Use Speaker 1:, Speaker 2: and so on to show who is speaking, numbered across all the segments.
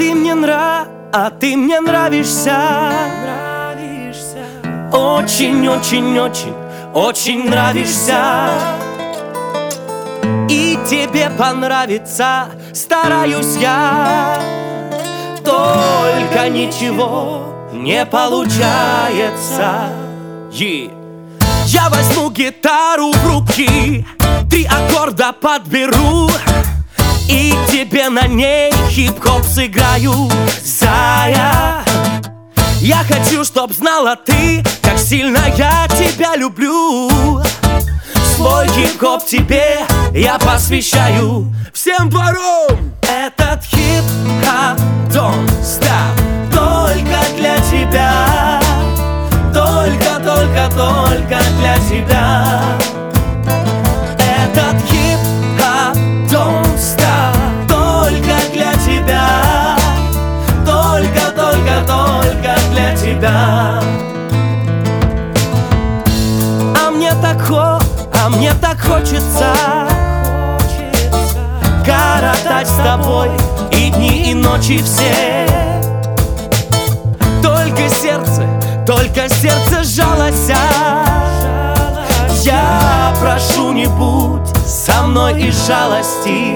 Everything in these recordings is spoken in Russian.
Speaker 1: ты мне нравишься. Очень, очень, очень, очень нравишься. И тебе понравится, стараюсь я. Только ничего не получается. Я возьму гитару в руки, 3 аккорда подберу, и тебе на ней хип-хоп сыграю. Зая, я хочу, чтоб знала ты, как сильно я тебя люблю. Свой хип-хоп тебе я посвящаю. Всем двором! Этот хип-хоп don't stop, только для тебя. Только, только, только для тебя. Этот хип-хоп don't stop, только для тебя. Только, только, только для тебя. А мне так хочется коротать с тобой и дни, и ночи все. Только сердце жалость. Я прошу, не будь со мной из жалости.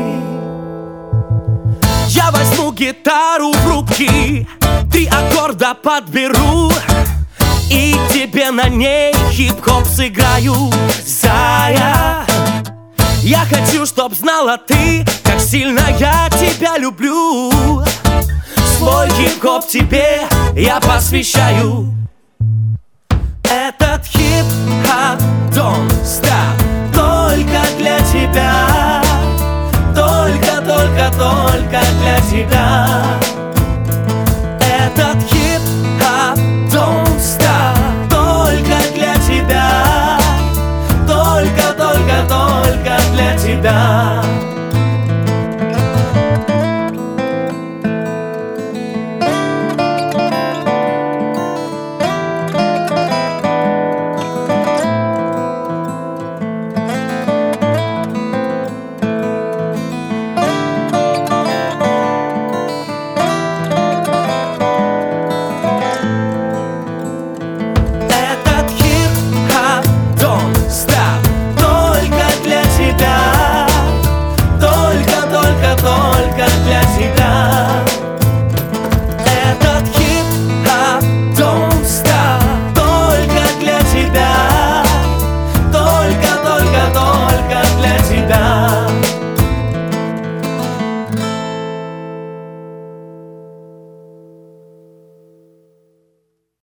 Speaker 1: Я возьму гитару в руки, 3 аккорда подберу, и тебе на ней хип-хоп сыграю. Зая, я хочу, чтоб знала ты, как сильно я тебя люблю. Свой хип-хоп тебе я посвящаю. Этот хип-хоп don't stop, только для тебя. Только, только, только для тебя. Этот хип-хоп don't stop, только для тебя. Только, только, только для тебя.